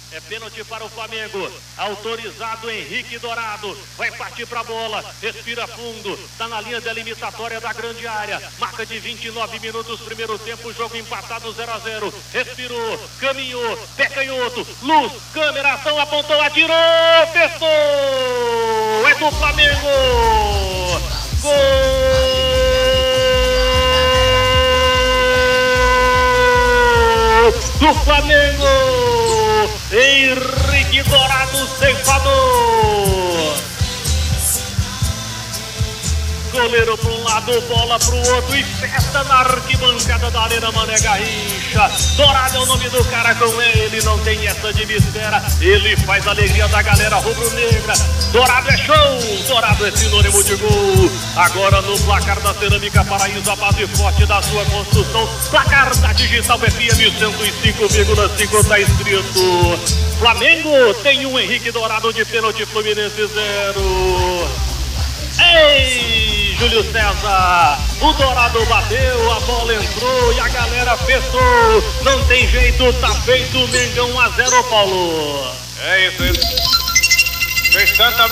É pênalti para o Flamengo. Autorizado Henrique Dourado. Vai partir para a bola. Respira fundo. Está na linha delimitatória da grande área. Marca de 29 minutos. Primeiro tempo. Jogo empatado 0-0. Respirou. Caminhou. Pé canhoto. Luz. Câmera. Ação. Apontou. Atirou. Fechou. É do Flamengo. Gol do Flamengo. Henrique Dourado, ceifador. Goleiro para um lado, bola para o outro e festa na arquibancada da Arena Mané Garrincha. Dourado é o nome do cara, com ele não tem essa de mistério. Ele faz a alegria da galera rubro-negra. Dourado é show, Dourado é sinônimo de gol. Agora no placar da Cerâmica Paraíso, a base forte da sua construção. Placar da Digital FM 105,5 está escrito: Flamengo tem um, Henrique Dourado de pênalti, Fluminense 0. Ei, Júlio César, o Dourado bateu, a bola entrou e a galera fechou. Não tem jeito, tá feito, Mengão 1-0, Paulo. É isso. Fez tanta